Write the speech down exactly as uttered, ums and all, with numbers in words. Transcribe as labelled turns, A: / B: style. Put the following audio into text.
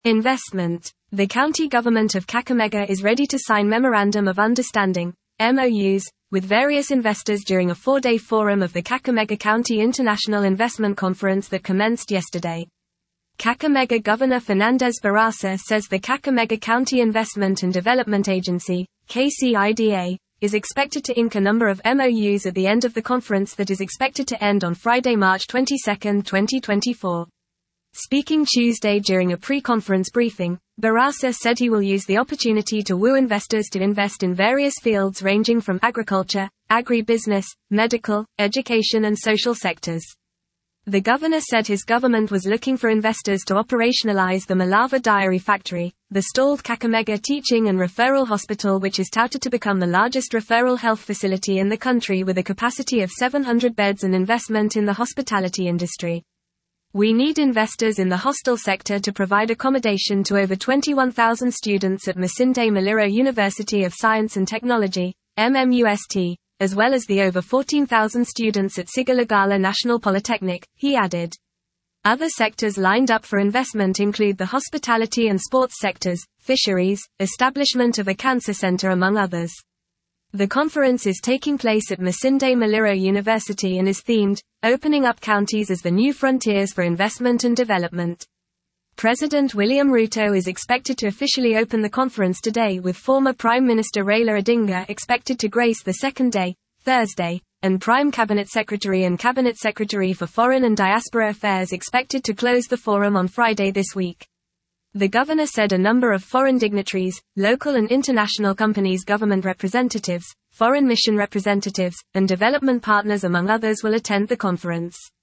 A: Investment. The county government of Kakamega is ready to sign Memorandum of Understanding, M O Us, with various investors during a four-day forum of the Kakamega County International Investment Conference that commenced yesterday. Kakamega Governor Fernandez Barasa says the Kakamega County Investment and Development Agency, K C I D A, is expected to ink a number of M O Us at the end of the conference that is expected to end on Friday, March twenty-second, twenty twenty-four. Speaking Tuesday during a pre-conference briefing, Barasa said he will use the opportunity to woo investors to invest in various fields ranging from agriculture, agri-business, medical, education and social sectors. The governor said his government was looking for investors to operationalize the Malava Dairy Factory, the stalled Kakamega Teaching and Referral Hospital, which is touted to become the largest referral health facility in the country with a capacity of seven hundred beds and investment in the hospitality industry. We need investors in the hostel sector to provide accommodation to over twenty-one thousand students at Masinde Muliro University of Science and Technology, M M U S T, as well as the over fourteen thousand students at Sigalagala National Polytechnic, he added. Other sectors lined up for investment include the hospitality and sports sectors, fisheries, establishment of a cancer center among others. The conference is taking place at Masinde Muliro University and is themed, Opening Up Counties as the New Frontiers for Investment and Development. President William Ruto is expected to officially open the conference today, with former Prime Minister Raila Odinga expected to grace the second day, Thursday, and Prime Cabinet Secretary and Cabinet Secretary for Foreign and Diaspora Affairs expected to close the forum on Friday this week. The governor said a number of foreign dignitaries, local and international companies, government representatives, foreign mission representatives, and development partners among others will attend the conference.